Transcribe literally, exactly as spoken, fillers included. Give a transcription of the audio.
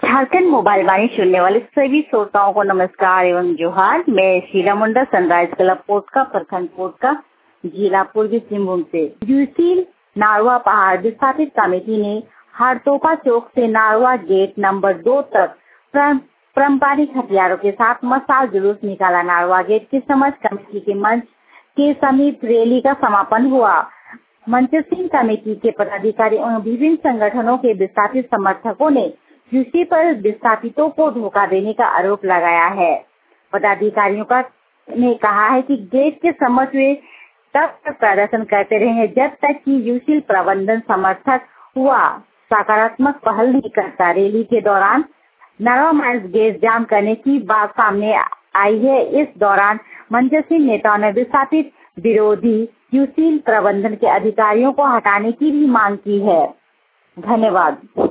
Jharkhand mobile वाणी सुनने वाले सभी श्रोताओं को नमस्कार एवं जोहार। मैं शीला मुंडा सनराइज क्लब पोटका प्रखंड पोटका जिला पूर्वी सिंहभूम से। यूसील नारवा पहाड़ विस्थापित कमेटी ने हरतोपा चौक से नारवा गेट नंबर दो तक पारंपरिक हथियारों के साथ मशाल जुलूस निकाला। नारवा गेट की समझ कमेटी के मंच के समीप रैली का समापन हुआ। मंचसिंह कमेटी के पदाधिकारी और विभिन्न संगठनों के विस्थापित समर्थकों ने यूसी पर विस्थापितों को धोखा देने का आरोप लगाया है। पदाधिकारियों का ने कहा है कि गेट के समक्ष वे तब तक प्रदर्शन करते रहे जब तक कि यूसी प्रबंधन समर्थक हुआ सकारात्मक पहल नहीं करता। रैली के दौरान नारवा माइल्स गेट जाम करने की बात सामने आई है। इस दौरान मंचसिंह नेताओं ने विस्थापित विरोधी यूसी प्रबंधन के अधिकारियों को हटाने की भी मांग की है। धन्यवाद।